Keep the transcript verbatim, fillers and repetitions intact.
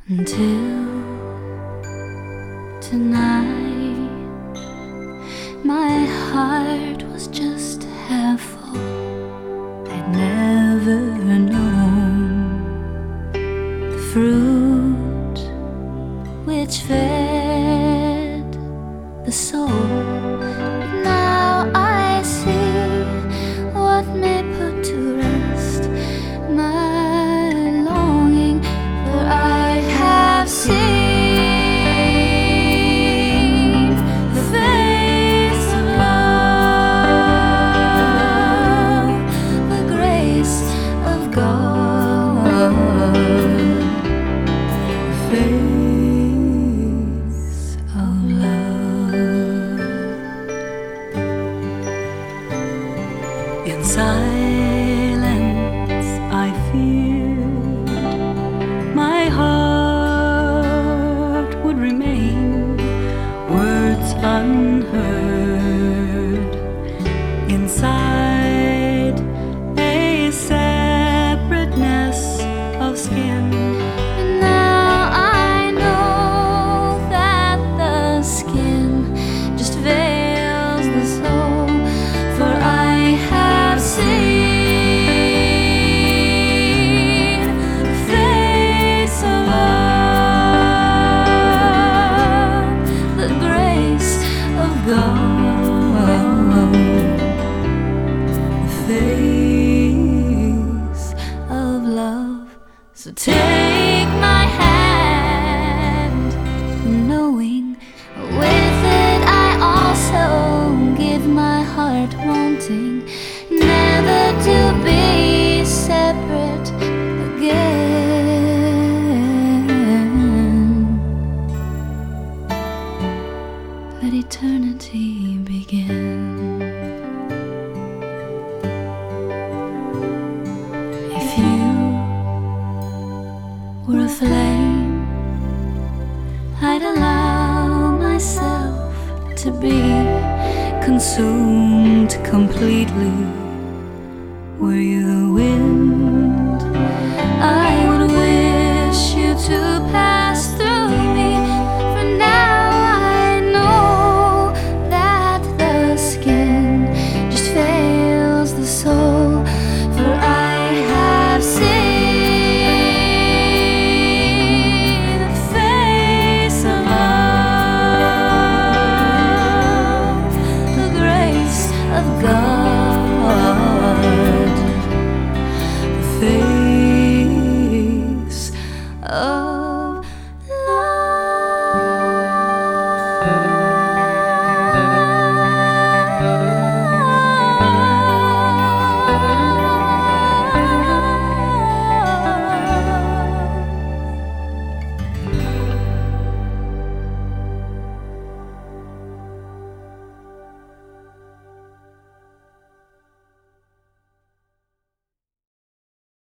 Until tonight, my heart was just half full. I'd never known the fruit which fed the soul. But now I see what may put to rest my longing, for I have seen the face of love, the grace of God, the face of love. In silence I feared my heart would remain, words unheard, inside a separateness of skin. And now I know that the skin just veils the soul, for I have seen the face of love, the grace of God, the face of love. So take my hand, knowing with it I also give my heart, wanting never to be separate again. Let eternity begin. If you were a flame, I'd allow myself to be consumed completely. Were you the wind